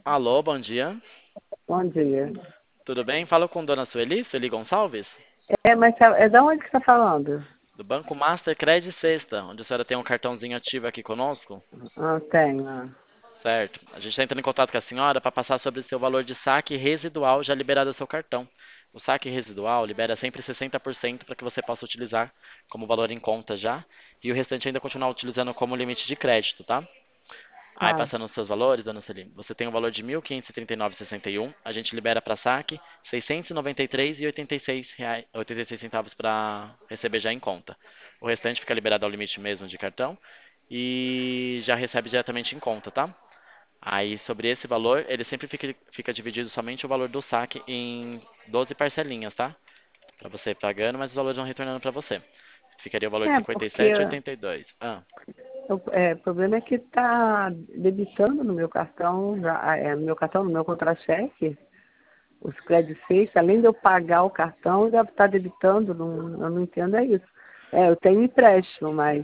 Alô, bom dia. Bom dia. Tudo bem? Falo com Dona Sueli, Sueli Gonçalves, É da onde que você está falando? do Banco Master Credit Sexta, onde a senhora tem um cartãozinho ativo aqui conosco, Ah, tenho. certo? A gente está entrando em contato com a senhora para passar sobre o seu valor de saque residual já liberado do seu cartão. O saque residual libera sempre 60% para que você possa utilizar como valor em conta já, e o restante ainda continuar utilizando como limite de crédito, tá? Aí, Tá. passando os seus valores, dona Celine, você tem um valor de R$ 1.539,61. A gente libera para saque R$ 693,86 centavos para receber já em conta. O restante fica liberado ao limite mesmo de cartão e já recebe diretamente em conta, tá? Aí, sobre esse valor, ele sempre fica dividido somente o valor do saque em 12 parcelinhas, tá? Para você ir pagando, mas os valores vão retornando para você. Ficaria o valor de É, porque 57,82. Ah, o problema é que está debitando no meu cartão, no meu contra-cheque, os créditos feitos, além de eu pagar o cartão, já está debitando, eu não entendo é isso. É, eu tenho empréstimo, mas,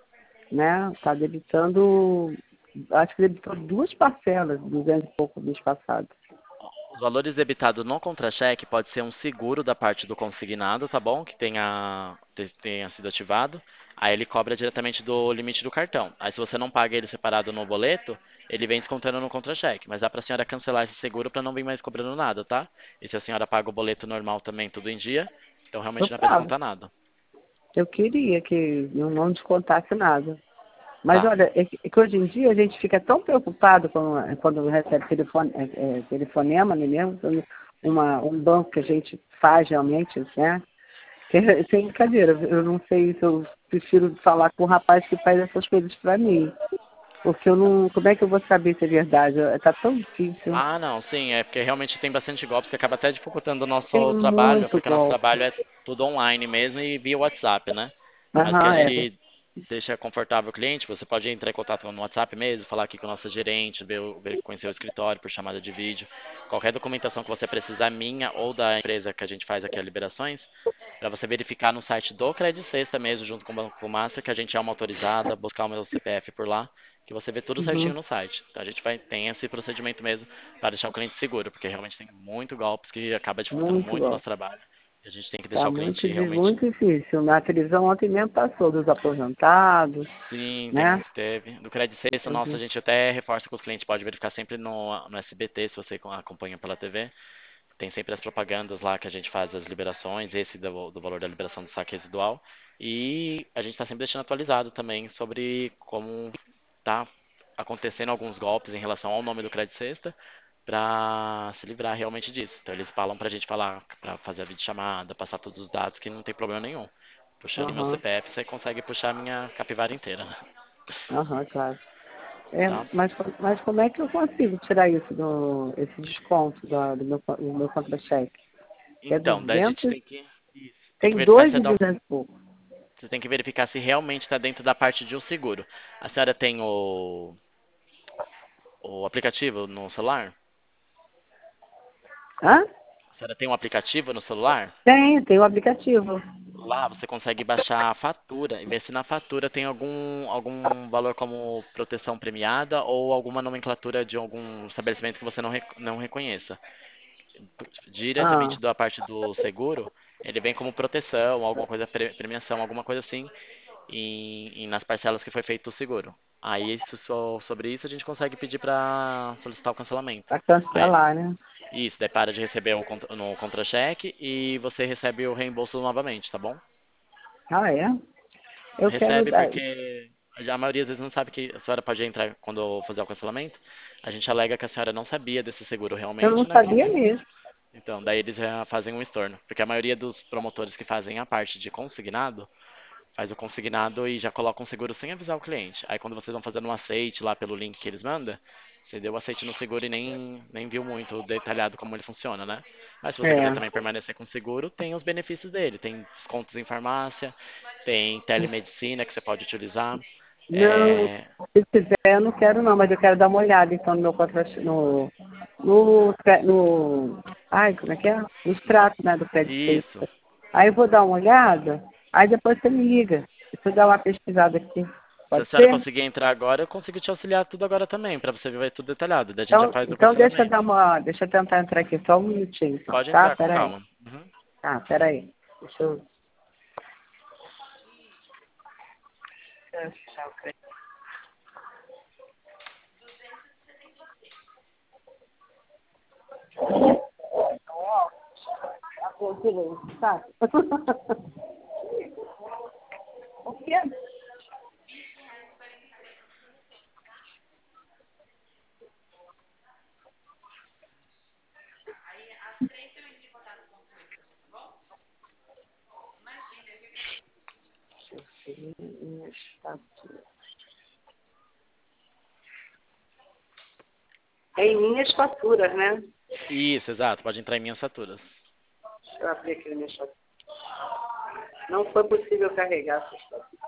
né, está debitando, acho que debitou duas parcelas, 200 e pouco mês passado. os valores debitados no contra-cheque pode ser um seguro da parte do consignado, tá bom? Que tenha sido ativado. Aí ele cobra diretamente do limite do cartão. Aí se você não paga ele separado no boleto, ele vem descontando no contra-cheque. Mas dá pra senhora cancelar esse seguro pra não vir mais cobrando nada, tá? E se a senhora paga o boleto normal também tudo em dia, então Eu realmente não é pra pago. descontar nada. Eu queria que não descontasse nada. Mas Tá. olha, é que hoje em dia a gente fica tão preocupado quando recebe telefonema, não é mesmo? Um banco que a gente faz realmente, né? Sem brincadeira, eu não sei se eu prefiro falar com o rapaz que faz essas coisas para mim. Porque eu não. Como é que eu vou saber se é verdade? Tá tão difícil. Ah, não, sim, é porque realmente tem bastante golpes que acaba até dificultando o Tem nosso trabalho, muito porque o nosso golpe. trabalho é tudo online mesmo e via WhatsApp, né? Mas que a Aham, é. gente deixa confortável o cliente, você pode entrar em contato no WhatsApp mesmo, falar aqui com o nosso gerente, conhecer o escritório por chamada de vídeo. Qualquer documentação que você precisar, minha ou da empresa que a gente faz aqui as liberações, para você verificar no site do Credit Sexta mesmo, junto com o Banco Master, que a gente é uma autorizada, buscar o meu CPF por lá, que você vê tudo certinho Uhum. no site. Então a gente tem esse procedimento mesmo para deixar o cliente seguro, porque realmente tem muito golpes que acaba dificultando Muito muito o nosso golpe. trabalho. E a gente tem que Tá deixar o cliente realmente. muito difícil. Na televisão ontem mesmo passou dos aposentados, Sim, né? teve. Do Credit Sexta, nossa, a Uhum. gente até reforça que os clientes podem verificar sempre no SBT, se você acompanha pela TV. Tem sempre as propagandas lá que a gente faz as liberações, esse do valor da liberação do saque residual. E a gente está sempre deixando atualizado também sobre como está acontecendo alguns golpes em relação ao nome do Credit Sexta para se livrar realmente disso. Então eles falam para a gente falar, para fazer a videochamada, passar todos os dados que não tem problema nenhum. Puxando meu Aham, CPF, você consegue puxar a minha capivara inteira, né? aham, claro. É, Tá? mas como é que eu consigo tirar esse desconto do meu contra-cheque? É Então, daí a gente 200, tem que tem verificar dois se é de da 200 e pouco. você tem que verificar se realmente está dentro da parte de um seguro. A senhora tem o aplicativo no celular? Hã? A senhora tem um aplicativo no celular? Tem o aplicativo. Lá você consegue baixar a fatura e ver se na fatura tem algum valor como proteção premiada ou alguma nomenclatura de algum estabelecimento que você não reconheça. Ah, Diretamente da parte do seguro, ele vem como proteção, alguma coisa, premiação, alguma coisa assim, nas parcelas que foi feito o seguro. Aí, sobre isso, a gente consegue pedir para solicitar o cancelamento. para Aí, cancelar, né? isso, daí para de receber no contra-cheque e você recebe o reembolso novamente, tá bom? Ah, é? Eu quero Recebe dar. porque a maioria das vezes não sabe que a senhora pode entrar quando fazer o cancelamento. A gente alega que a senhora não sabia desse seguro Eu realmente, não né? sabia mesmo. Então, daí eles já fazem um estorno. Porque a maioria dos promotores que fazem a parte de consignado, faz o consignado e já coloca um seguro sem avisar o cliente. Aí quando vocês vão fazendo um aceite lá pelo link que eles mandam, você deu o aceite no seguro e nem viu muito detalhado como ele funciona, né? Mas se você quiser É. também permanecer com o seguro, tem os benefícios dele. Tem descontos em farmácia, tem telemedicina que você pode utilizar. Não, É, se tiver, eu não quero não, mas eu quero dar uma olhada então no meu contra ai, como é que é? No extrato, né, do crédito isso. sexta. Aí eu vou dar uma olhada, aí depois você me liga. Deixa eu dar uma pesquisada aqui. Se a Pode senhora ser? conseguir entrar agora, eu consigo te auxiliar tudo agora também, para você ver tudo detalhado. Daí a gente já Então, faz o então cancelamento. deixa eu tentar entrar aqui só um minutinho, então, Pode tá? entrar com Peraí. calma. Uhum. Tá, peraí. Deixa eu achar o crédito. Tá? O quê? Em minhas faturas, né? Isso, exato. Pode entrar em minhas faturas. Deixa eu abrir aqui minhas faturas. Não foi possível carregar essas faturas.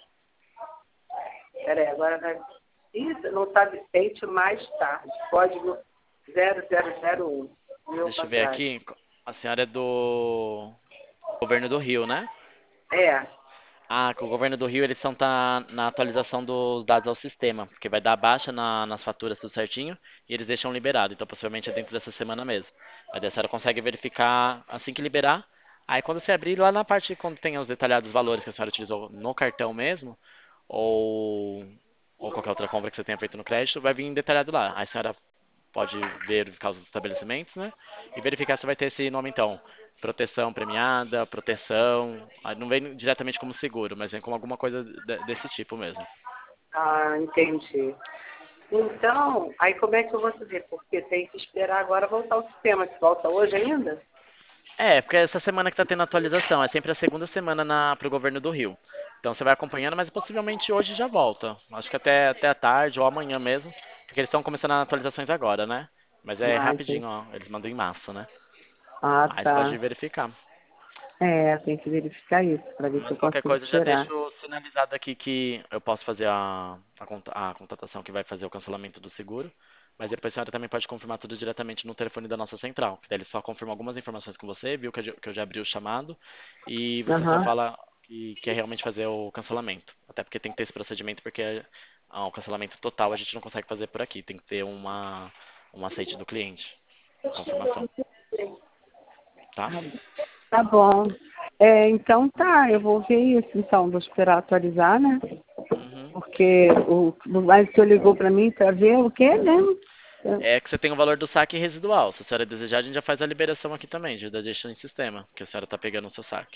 Peraí, agora vai. Isso, não está vigente mais tarde. Código 0001. Meu Deixa eu ver passagem. aqui. A senhora é do governo do Rio, né? É. Ah, com o governo do Rio eles estão tá na atualização dos dados ao sistema, porque vai dar baixa nas faturas tudo certinho e eles deixam liberado. Então possivelmente é dentro dessa semana mesmo. Mas daí a senhora consegue verificar assim que liberar. Aí quando você abrir lá na parte quando tem os detalhados valores que a senhora utilizou no cartão mesmo, ou, ou qualquer outra compra que você tenha feito no crédito, vai vir detalhado lá. Aí a senhora pode verificar os estabelecimentos, né? E verificar se vai ter esse nome então. Proteção premiada, proteção. Não vem diretamente como seguro, mas vem como alguma coisa desse tipo mesmo. Ah, entendi. Então, aí como é que eu vou saber? Porque tem que esperar agora voltar ao sistema. Que volta hoje ainda? É, porque essa semana que está tendo atualização, é sempre a segunda semana para o governo do Rio. Então você vai acompanhando, mas possivelmente hoje já volta. Acho que até a tarde ou amanhã mesmo, porque eles estão começando as atualizações agora, né? Mas é Ah, entendi. rapidinho, ó. Eles mandam em massa, né? Ah, Aí você pode tá. verificar. É, tem que verificar isso para ver se Mas eu qualquer consigo coisa, eu já tirar. deixo sinalizado aqui que eu posso fazer a contratação que vai fazer o cancelamento do seguro. Mas depois a senhora também pode confirmar tudo diretamente no telefone da nossa central. Que daí eles só confirmam algumas informações com você, viu que eu já abri o chamado. E você só Aham. fala que quer realmente fazer o cancelamento. Até porque tem que ter esse procedimento, porque o cancelamento total a gente não consegue fazer por aqui. Tem que ter um aceite do cliente. Confirmação. Tá? Tá bom. É, então tá, eu vou ver isso então, vou esperar atualizar, né? Uhum. Porque mas o senhor ligou para mim para ver o quê mesmo? É que você tem o valor do saque residual. Se a senhora desejar, a gente já faz a liberação aqui também, já deixa em sistema, que a senhora está pegando o seu saque.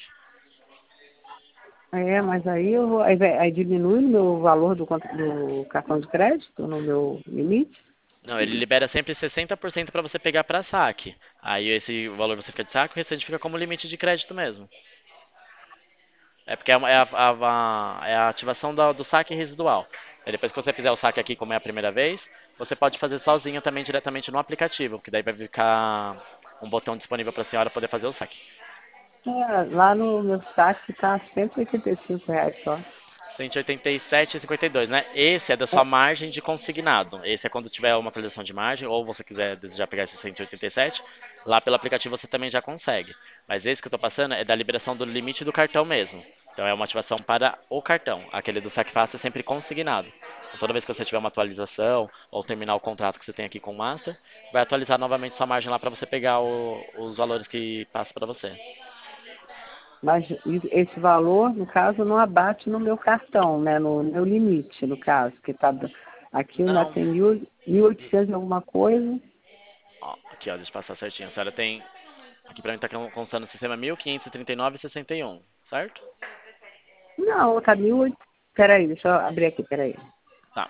É, mas aí aí diminui o meu valor do cartão de crédito, no meu limite? Não, ele libera sempre 60% para você pegar para saque. Aí esse valor você fica de saque, o restante fica como limite de crédito mesmo. É porque é a ativação do saque residual. Aí depois que você fizer o saque aqui, como é a primeira vez, você pode fazer sozinho também diretamente no aplicativo, que daí vai ficar um botão disponível para a senhora poder fazer o saque. É, lá no meu saque tá R$ 185 só. 187,52, né? Esse é da sua margem de consignado. Esse é quando tiver uma atualização de margem, ou você quiser desejar pegar esse 187, lá pelo aplicativo você também já consegue. Mas esse que eu estou passando é da liberação do limite do cartão mesmo. Então é uma ativação para o cartão. Aquele do saque fácil é sempre consignado. Então, toda vez que você tiver uma atualização ou terminar o contrato que você tem aqui com o Master, vai atualizar novamente sua margem lá para você pegar os valores que passa para você. Mas esse valor, no caso, não abate no meu cartão, né? No meu limite, no caso, que tá aqui ainda Não. tem 1.800 e alguma coisa. Ó, aqui, ó, deixa eu passar certinho. A senhora tem. Aqui pra mim tá constando o sistema 1539,61, certo? Não, tá 1.800. Peraí, deixa eu abrir aqui, peraí. Tá.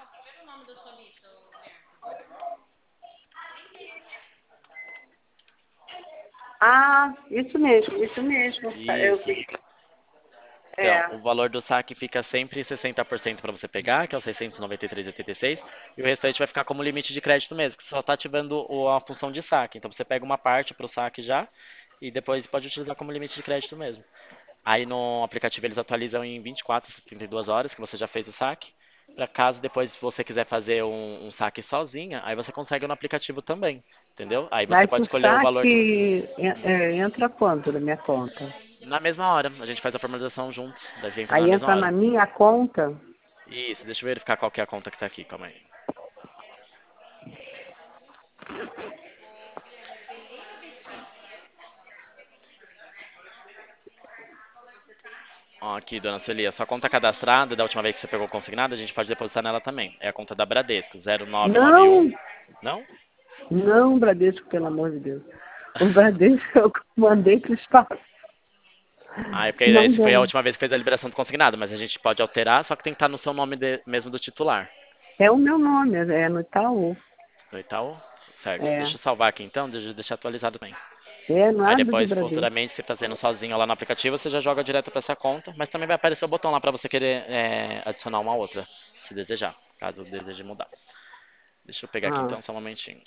Ah, isso mesmo, isso mesmo. Eu Isso. vi. Então, É. o valor do saque fica sempre 60% para você pegar, que é o 693,86, e o restante vai ficar como limite de crédito mesmo, que só está ativando a função de saque. Então você pega uma parte para o saque já e depois pode utilizar como limite de crédito mesmo. Aí no aplicativo eles atualizam em 24, 72 horas que você já fez o saque. Para caso depois você quiser fazer um saque sozinha, aí você consegue no aplicativo também, entendeu? Aí você Mas pode o escolher o valor que. saque entra quanto na minha conta? Na mesma hora, a gente faz a formalização juntos, daí entra na Aí mesma entra na hora. minha conta? Isso, deixa eu verificar qual que é a conta que tá aqui, calma aí. Ó, aqui, dona Sueli, a sua conta cadastrada da última vez que você pegou consignada, a gente pode depositar nela também. É a conta da Bradesco, 0991. Não, Não? não, Bradesco, pelo amor de Deus. O Bradesco eu mandei para o espaço. Ah, é porque Não esse foi a deu. última vez que fez a liberação do consignado, mas a gente pode alterar, só que tem que estar no seu nome mesmo do titular. É o meu nome, é no Itaú. No Itaú? Certo. É, Deixa eu salvar aqui então, deixa eu deixar atualizado bem. é Aí nada de depois, Bradesco. futuramente, você fazendo sozinho lá no aplicativo, você já joga direto para essa conta, mas também vai aparecer o botão lá para você querer adicionar uma outra, se desejar, caso deseje mudar. Deixa eu pegar aqui Ah, então, só um momentinho.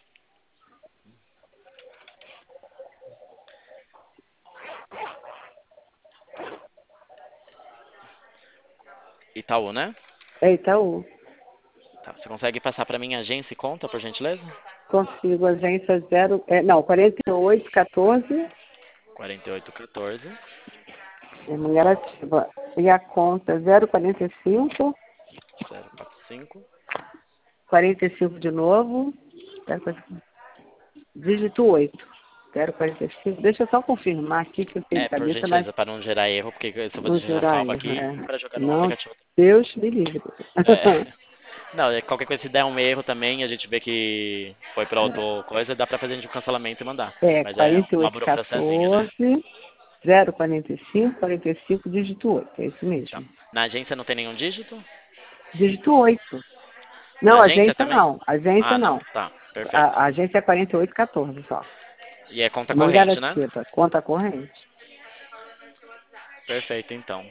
Itaú, né? é Itaú. Tá, você consegue passar para mim agência e conta, por gentileza? Consigo agência 0, não, 4814, 4814 é mulher ativa. E a conta 045, 045 45 de novo, 045, dígito 8. 045. Deixa eu só confirmar aqui que eu tenho de Por cabeça, mas gentileza, para não gerar erro, porque eu vou não deixar gerar salvo erro. aqui É. para jogar no Não, aplicativo. Deus me livre. É. Não, qualquer coisa, se der um erro também, a gente vê que foi para outra coisa, dá para fazer a gente um cancelamento e mandar. É Mas é uma 4814, burocraciazinha, né? 045, 45, dígito 8. É isso Tá. mesmo. Na agência não tem nenhum dígito? Dígito 8. Na Não, agência agência também? não. Agência Ah, não. não. Tá, perfeito. A agência é 4814 só. E é conta corrente, né? Mangaratiba, conta corrente. Perfeito, então.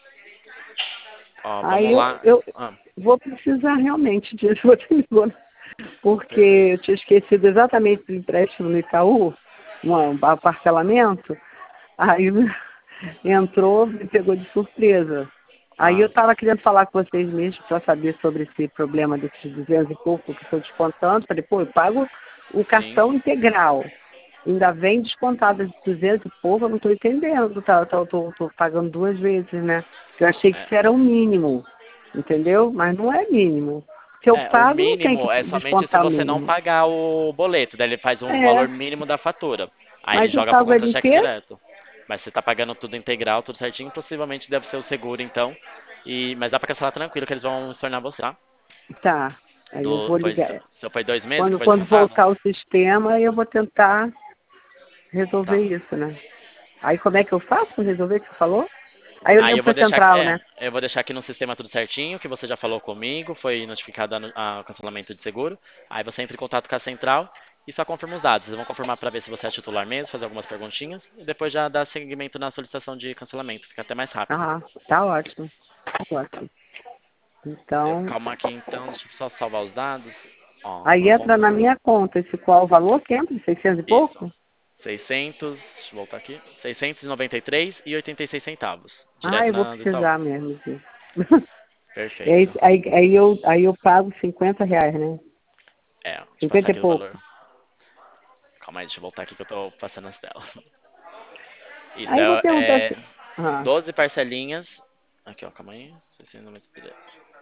Ó, Aí vamos eu, lá. eu Ah, vou precisar realmente disso, você me ligou, porque perfeito. eu tinha esquecido exatamente do empréstimo no Itaú, um parcelamento, aí entrou, me pegou de surpresa. Aí eu Ah, estava querendo falar com vocês mesmos para saber sobre esse problema desses 200 e pouco que estou descontando. Falei, pô, eu pago o sim. cartão integral. Ainda vem descontada de 200 e pouco, eu não estou entendendo. Tô pagando duas vezes, né? Eu achei que É, isso era o mínimo, entendeu? Mas não é mínimo. Se eu o pago, não tem que mínimo é somente se descontar o você não mínimo. pagar o boleto. Daí ele faz um É, valor mínimo da fatura. Aí ele mas eu joga pro pago ele em contra-cheque quê? direto. Mas você tá pagando tudo integral, tudo certinho, possivelmente deve ser o seguro, então. Mas dá pra cancelar tranquilo que eles vão estornar você, tá? Tá. Aí eu vou ligar. Só foi 2 meses que Quando, foi quando descontado? voltar o sistema, eu vou tentar resolver Tá. isso, né? Aí como é que eu faço para resolver o que você falou? Aí eu Aí ligo eu vou para deixar, central, né? eu vou deixar aqui no sistema tudo certinho, que você já falou comigo, foi notificado o cancelamento de seguro. Aí você entra em contato com a central e só confirma os dados. Eles vão confirmar para ver se você é titular mesmo, fazer algumas perguntinhas e depois já dá seguimento na solicitação de cancelamento. Fica até mais rápido. Ah, tá ótimo. Tá ótimo. Então, Calma aqui então, deixa eu só salvar os dados. Ó, aí a entra conta. na minha conta esse qual o valor que entra? 600 e Isso. pouco? 600, deixa eu voltar aqui. 693,86 centavos. Ah, Direto eu vou na do Itaú. precisar mesmo disso. E Perfeito. aí eu pago R$ 50, né? Deixa eu passar 50 e aqui o pouco. valor. Calma aí, deixa eu voltar aqui que eu tô passando as telas. Isso, Aí eu vou perguntar é assim. Ah, 12 parcelinhas. Aqui, ó, calma aí. 693.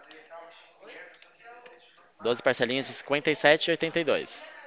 12 parcelinhas de 57,82.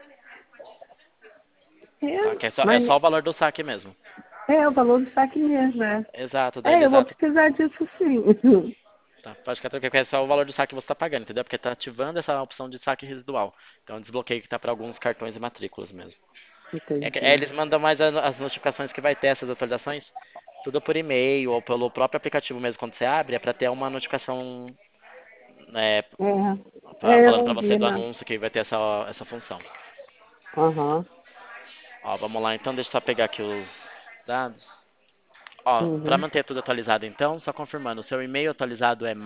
Tá? Que é mas só o valor do saque mesmo. é o valor do saque mesmo, né? Exato, daí É, ele eu vou exato. precisar disso sim. Tá, pode ficar tranquilo, que é só o valor do saque que você está pagando, entendeu? Porque tá ativando essa opção de saque residual. Então, é um desbloqueio que tá para alguns cartões e matrículas mesmo. Entendi. Eles mandam mais as notificações que vai ter essas atualizações, tudo por e-mail ou pelo próprio aplicativo mesmo quando você abre, é para ter uma notificação é, Eu falando para não você vi, do né? anúncio que vai ter essa função. Aham. Ó, vamos lá então, deixa eu só pegar aqui os dados. Ó, para Uhum. manter tudo atualizado então, só confirmando, o seu e-mail atualizado é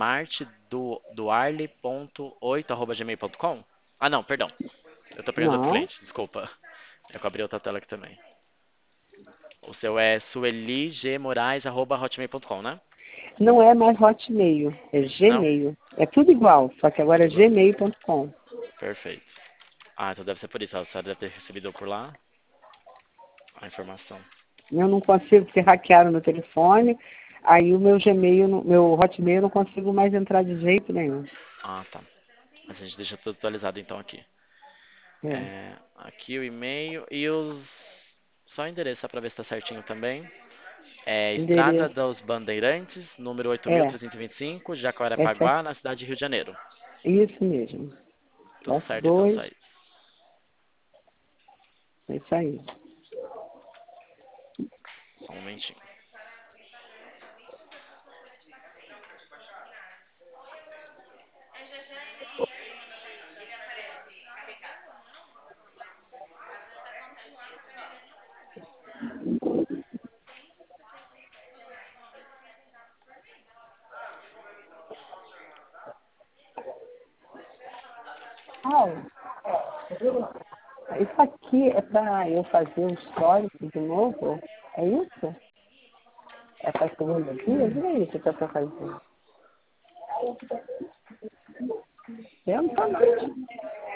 marteduarle.8@gmail.com? Ah, não, perdão. Eu tô pegando outro Não, cliente, desculpa. Eu abri outra tela aqui também. O seu é sueligmorais@hotmail.com, né? não é mais Hotmail, é Não? Gmail. É tudo igual, só que agora Tudo é igual. gmail.com. Perfeito. Ah, então deve ser por isso. A senhora deve ter recebido por lá a informação. Eu não consigo, porque hackearam meu telefone. Aí o meu Gmail, meu Hotmail eu não consigo mais entrar de jeito nenhum. Ah, tá. Mas a gente deixa tudo atualizado então aqui. É. Aqui o e-mail e os. Só o endereço, só pra ver se tá certinho também. É Estrada Endereço. dos Bandeirantes, número É, 8325, é Jacarepaguá, na cidade de Rio de Janeiro. isso mesmo. Tudo F certo então, dois, Thaís. é isso aí. Só um momentinho. Isso aqui é para eu fazer o histórico de novo? É isso? É para segunda dia? Não é isso que é para fazer. Eu não tô não.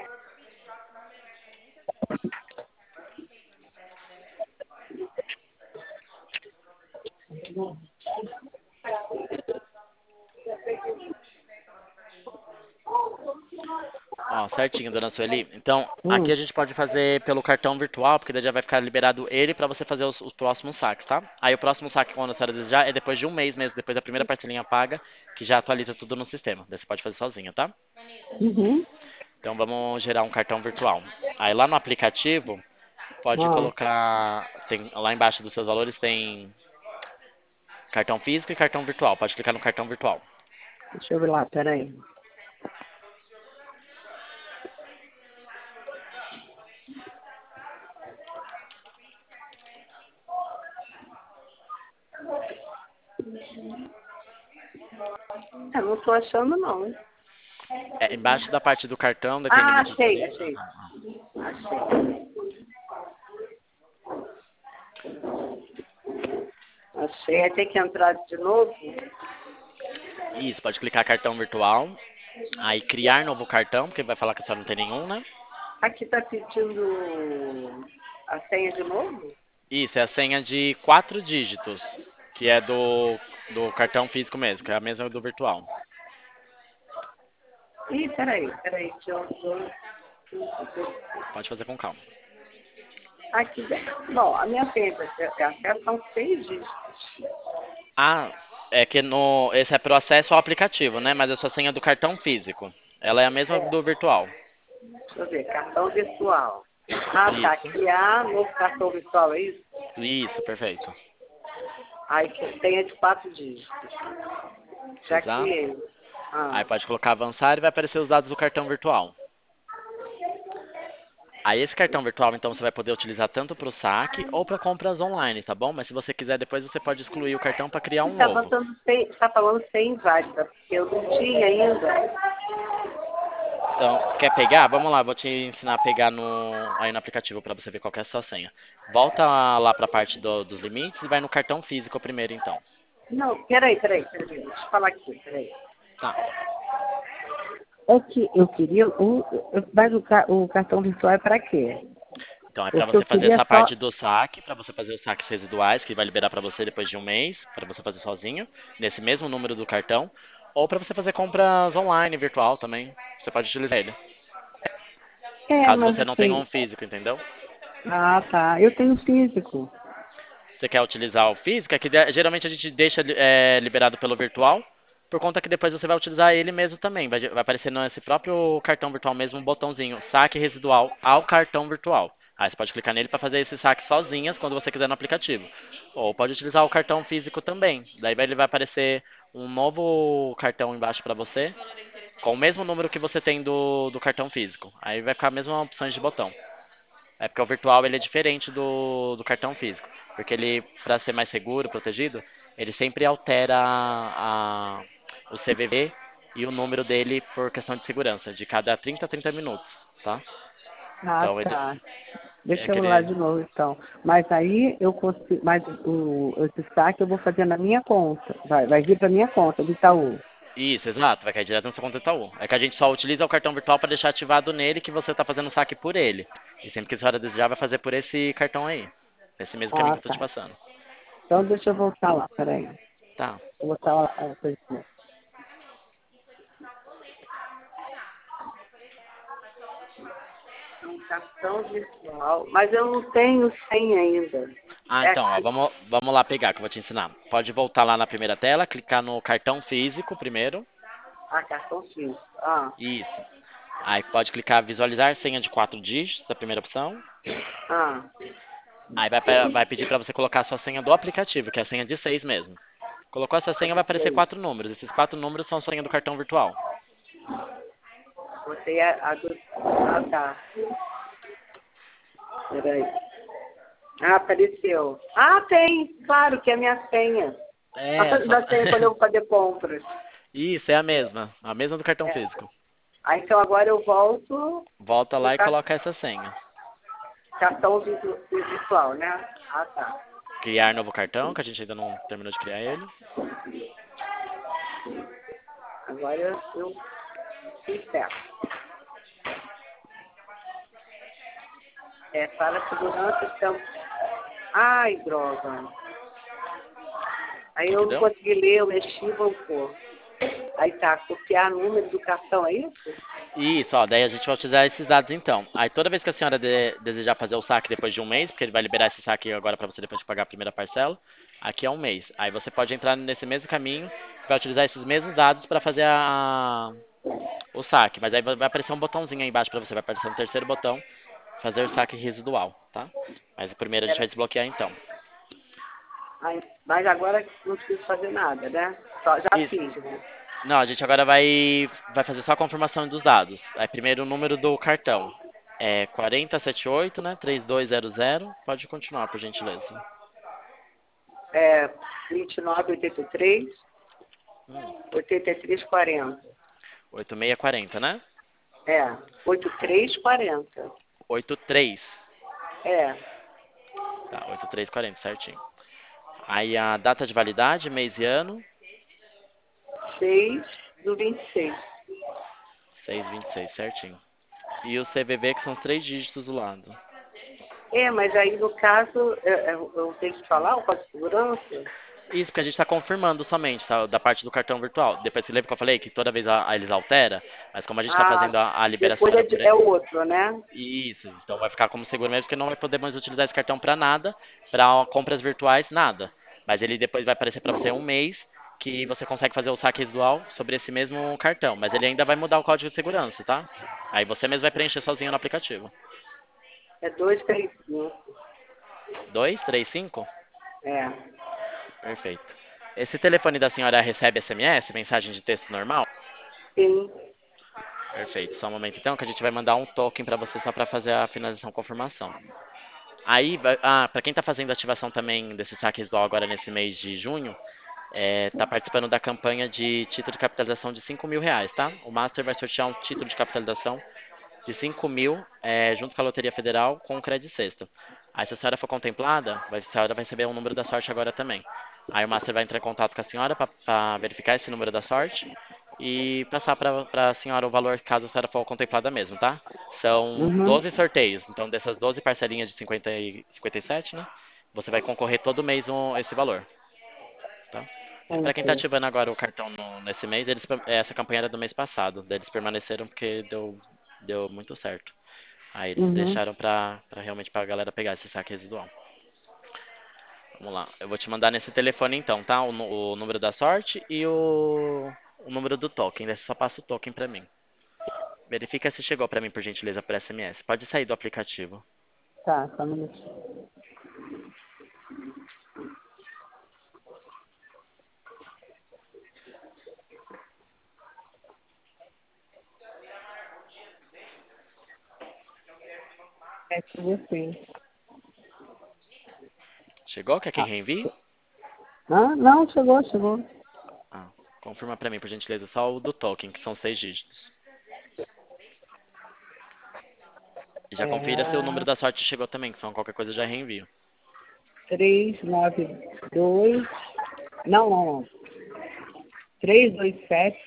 Ó, certinho, dona Sueli. Então, aqui Hum, a gente pode fazer pelo cartão virtual, porque daí já vai ficar liberado ele pra você fazer os próximos saques, tá? Aí o próximo saque, quando a senhora desejar, é depois de um mês mesmo, depois da primeira parcelinha paga, que já atualiza tudo no sistema. Daí você pode fazer sozinha, tá? uhum. Então vamos gerar um cartão virtual. Aí lá no aplicativo, pode Ó, colocar. Lá embaixo dos seus valores tem cartão físico e cartão virtual. Pode clicar no cartão virtual. deixa eu ver lá, peraí. Eu não estou achando não. É, embaixo da parte do cartão, daí tem Ah, limite de. achei, achei. Achei. Achei. Aí tem que entrar de novo. Isso, pode clicar cartão virtual. Aí criar novo cartão, porque vai falar que a senhora não tem nenhum, né? Aqui está pedindo a senha de novo? Isso, é a senha de 4 dígitos, que é do cartão físico mesmo, que é a mesma do virtual. Ih, peraí, que eu tô... Pode fazer com calma. Aqui, bom, a minha senha de acesso são 6 dígitos. Ah, é que no, esse é pro acesso ao aplicativo, né? Mas a sua senha é do cartão físico. Ela é a mesma É, do virtual. deixa eu ver, cartão virtual. Ah, tá, Isso, criar novo cartão virtual, é isso? isso, perfeito. Aí que senha de 4 dígitos. Já Exato. criei. Aí Ah, pode colocar avançar e vai aparecer os dados do cartão virtual. Aí esse cartão virtual, então, você vai poder utilizar tanto para o saque ou para compras online, tá bom? Mas se você quiser, depois você pode excluir o cartão para criar um está novo. botando sem, tá falando sem inválida, porque eu não tinha ainda. Então, quer pegar? Vamos lá, vou te ensinar a pegar aí no aplicativo para você ver qual que é a sua senha. Volta lá para a parte dos limites e vai no cartão físico primeiro, então. Não, peraí, deixa eu falar aqui, peraí. Tá. É que eu queria, mas o cartão virtual é para quê? Então, é para Porque eu você fazer queria essa só, parte do saque, para você fazer os saques residuais, que vai liberar para você depois de um mês, para você fazer sozinho, nesse mesmo número do cartão, ou para você fazer compras online, virtual também. Você pode utilizar ele. Caso mas você não tenha assim, um físico, entendeu? ah, tá, eu tenho físico. Você quer utilizar o físico, é que geralmente a gente deixa liberado pelo virtual, por conta que depois você vai utilizar ele mesmo também. Vai aparecer nesse próprio cartão virtual mesmo um botãozinho, saque residual ao cartão virtual. Aí você pode clicar nele para fazer esse saque sozinhas quando você quiser no aplicativo. Ou pode utilizar o cartão físico também. Daí ele vai aparecer um novo cartão embaixo para você, com o mesmo número que você tem do cartão físico. Aí vai ficar a mesma opção de botão. É porque o virtual ele é diferente do cartão físico. Porque ele, para ser mais seguro, protegido, ele sempre altera o CVV e o número dele por questão de segurança, de cada 30 a 30 minutos, tá? Ah, Então ele tá. é Deixa eu ir lá aquele. de novo, então. Mas aí eu consigo, mas esse saque eu vou fazer na minha conta. Vai vir para minha conta do Itaú. Isso, exato, vai cair direto no seu conta Itaú. É que a gente só utiliza o cartão virtual para deixar ativado nele que você está fazendo o saque por ele. E sempre que a senhora desejar, vai fazer por esse cartão aí. Esse mesmo caminho Ah, que eu estou te tá. passando. Então deixa eu voltar lá, peraí. Tá. Vou botar a coisa aqui. Um cartão virtual, mas eu não tenho senha ainda. Ah, É então, ó, aqui. vamos lá pegar, que eu vou te ensinar. Pode voltar lá na primeira tela, clicar no cartão físico primeiro. Ah, cartão físico. Ah, Isso. Aí pode clicar visualizar senha de 4 dígitos, a primeira opção. ah. Aí vai pedir para você colocar a sua senha do aplicativo, que é a senha de 6 mesmo. Colocou essa senha, vai aparecer 4 números. Esses 4 números são a senha do cartão virtual. Você é a do... Ah, tá. Peraí. Ah, apareceu. Ah, tem. Claro que é a minha senha. É, só... Da senha quando eu vou fazer compras. Isso, é a mesma do cartão É. físico. Ah, então agora eu volto Volta no lá e coloca essa senha. cartão virtual, né? Ah, tá. Criar novo cartão, que a gente ainda não terminou de criar ele. Agora eu fiz certo. É, para segurança, então... Ai, droga. O Aí que eu que não deu? consegui ler, eu mexi, voltou. Aí tá, copiar número do cartão, é isso? Isso, ó, daí a gente vai utilizar esses dados então. Aí toda vez que a senhora desejar fazer o saque depois de um mês, porque ele vai liberar esse saque agora para você depois de pagar a primeira parcela, aqui é um mês. Aí você pode entrar nesse mesmo caminho, vai utilizar esses mesmos dados para fazer o saque. Mas aí vai aparecer um botãozinho aí embaixo para você, vai aparecer um terceiro botão, fazer saque residual, tá? Mas primeiro a gente vai Era... desbloquear então. Aí, mas agora não preciso fazer nada, né? Só, já Isso. fiz, né? Não, a gente agora vai fazer só a confirmação dos dados. Aí primeiro o número do cartão. É 4078, né? 3200. Pode continuar, por gentileza. É 29, 83, Hum, 83, 40. 8640, né? É, 83, 40. 83. É, Tá, 8340, certinho. Aí a data de validade, mês e ano, 6 do 26. 626, certinho. E o CVV, que são os 3 dígitos do lado. É, mas aí no caso, eu tenho que falar o código de segurança? Isso, porque a gente está confirmando somente, tá? Da parte do cartão virtual. Depois você lembra que eu falei que toda vez eles altera, mas como a gente está Ah, fazendo a liberação depois era por. é o outro, né? Isso, então vai ficar como seguro mesmo, porque não vai poder mais utilizar esse cartão para nada, para compras virtuais, nada. Mas ele depois vai aparecer para você um mês que você consegue fazer o saque residual sobre esse mesmo cartão, mas ele ainda vai mudar o código de segurança, tá? Aí você mesmo vai preencher sozinho no aplicativo. É 2, 3, 5. 235. É. Perfeito. Esse telefone da senhora recebe SMS, mensagem de texto normal? Sim. Perfeito. Só um momento então que a gente vai mandar um token para você só para fazer a finalização confirmação. Aí, para quem está fazendo ativação também desse saque residual agora nesse mês de junho, está participando da campanha de título de capitalização de R$ 5.000, tá? O Master vai sortear um título de capitalização de 5.000 junto com a Loteria Federal com o crédito sexto. Aí, se a senhora for contemplada, a senhora vai receber um número da sorte agora também. Aí o Master vai entrar em contato com a senhora para verificar esse número da sorte e passar para a senhora o valor caso a senhora for contemplada mesmo, tá? São Uhum. 12 sorteios, então dessas 12 parcelinhas de 57, né? Você vai concorrer todo mês esse valor, tá? Para quem está Ok. ativando agora o cartão nesse mês, essa campanha era do mês passado, daí eles permaneceram porque deu muito certo. Aí eles Uhum. deixaram pra realmente pra galera pegar esse saque residual. Vamos lá. Eu vou te mandar nesse telefone então, tá? O número da sorte e o número do token. Daí você só passa o token pra mim. Verifica se chegou pra mim, por gentileza, por SMS. Pode sair do aplicativo. Tá, só um minutinho. É que você. Chegou? Quer que Ah. reenvie? Ah, não, chegou, chegou. Ah, confirma pra mim, por gentileza, só o do token, que são 6 dígitos. E já confira se o número É da sorte chegou também, que senão qualquer coisa eu já reenvio. 392. Não, não, não. 327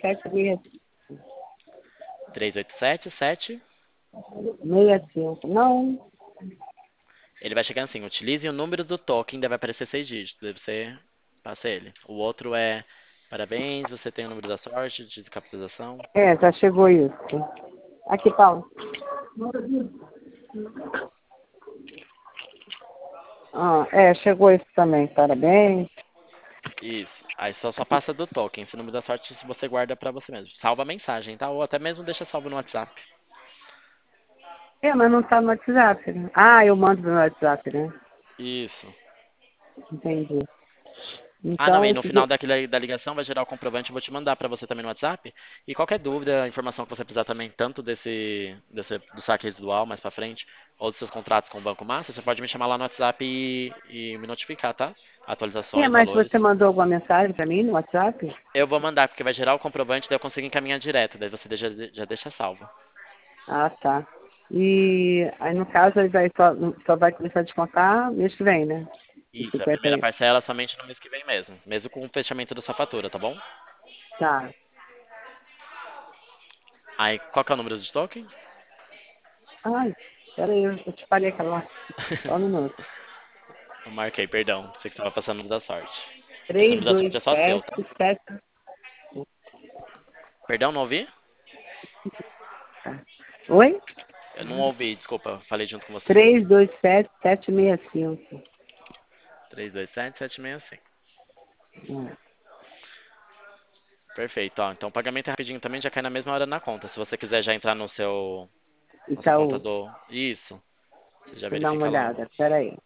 3877. 65. Não. Ele vai chegar assim, utilize o número do token, daí vai aparecer 6 dígitos. Daí você Passa ele. O outro é parabéns, você tem o número da sorte de capitalização. É, já chegou isso. Aqui, Paulo. Ah, chegou isso também. Parabéns. Isso. Aí só passa do token. Esse número da sorte você guarda pra você mesmo. Salva a mensagem, tá? Ou até mesmo deixa salvo no WhatsApp. Mas não tá no WhatsApp, né? Ah, eu mando no WhatsApp, né? Isso. Entendi. Ah, não, Então, e no final da ligação vai gerar o comprovante, eu vou te mandar para você também no WhatsApp. E qualquer dúvida, informação que você precisar também, tanto do saque residual mais para frente, ou dos seus contratos com o Banco Master, você pode me chamar lá no WhatsApp e me notificar, tá? Atualizações, mas valores. você mandou alguma mensagem para mim no WhatsApp? Eu vou mandar, porque vai gerar o comprovante, daí eu consigo encaminhar direto, daí você já deixa salvo. Ah, tá. E aí, no caso, ele só vai começar a descontar mês que vem, né? Os Isso, a 50 primeira aí. parcela somente no mês que vem mesmo com o fechamento da sua fatura, tá bom? Tá. Aí, qual que é o número de token? Ai, peraí, eu te falei aquela lá. Só um minuto. Eu marquei, perdão, sei que você vai passando o número da sorte. Esse Três número da dois sorte é só seu, sete tá? sete. Perdão, não ouvi? Oi? Eu não ouvi, desculpa, falei junto com você. 327-765. 327-765. Hum. Perfeito, ó. Então o pagamento é rapidinho também, já cai na mesma hora na conta. Se você quiser já entrar na sua conta Itaú, do. Isso, você já deixa eu dar uma verifica lá. olhada. Peraí.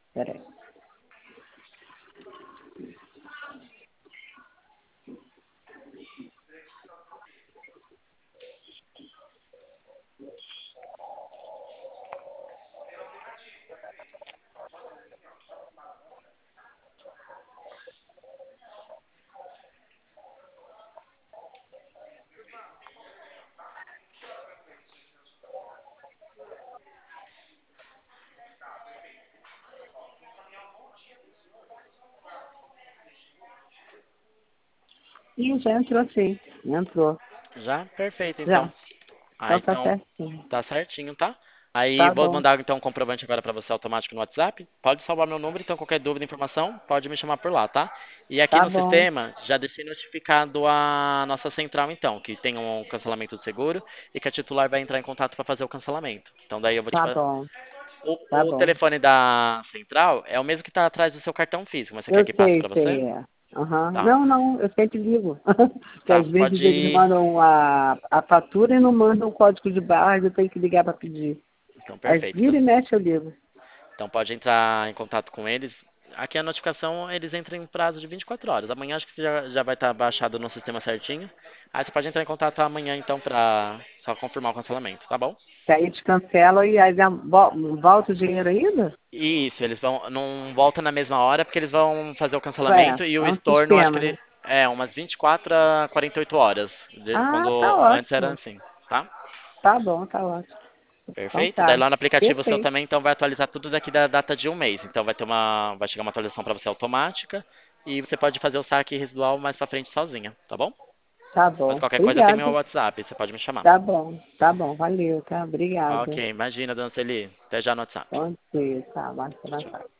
Ih, já entrou sim. Entrou. Já? Perfeito, então. Já. Ah, Então tá então certinho. tá certinho, tá? Aí Tá vou bom. mandar então um comprovante agora pra você automático no WhatsApp. Pode salvar meu número, então qualquer dúvida, informação, pode me chamar por lá, tá? E aqui Tá no bom. sistema já deixei notificado a nossa central então, que tem um cancelamento do seguro e que a titular vai entrar em contato para fazer o cancelamento. Então daí eu vou te Tá bom. Tá o bom. telefone da central é o mesmo que está atrás do seu cartão físico, mas você quer Eu que passe sei, para você? sei. É. Aham. Tá. Não, eu sempre ligo. Porque Tá, às vezes eles pode. mandam a fatura e não mandam o código de barra, eu tenho que ligar para pedir. Então, Às perfeito. vira e mexe eu ligo. Então pode entrar em contato com eles. Aqui a notificação, eles entram em prazo de 24 horas. Amanhã acho que já vai estar baixado no sistema certinho. Aí você pode entrar em contato amanhã então pra só confirmar o cancelamento, tá bom? Que aí eles cancelam e aí volta o dinheiro ainda? Isso, eles vão, não volta na mesma hora porque eles vão fazer o cancelamento e É o um estorno, acho que sistema, né? ele é umas 24 a 48 horas, Ah, tá quando antes era ótimo. assim, tá? Tá bom, tá ótimo. Então Perfeito? Daí tá. lá no aplicativo seu Perfeito. também, então vai atualizar tudo daqui da data de um mês. Então vai chegar uma atualização para você automática e você pode fazer o saque residual mais para frente sozinha, tá bom? Tá Mas bom. qualquer coisa tem meu Obrigada. WhatsApp, você pode me chamar. Tá bom. Tá bom. Valeu, tá? Obrigada. Ok, imagina, dona Celi. Até já no WhatsApp. Bom dia, tá? Mais Tchau, tchau.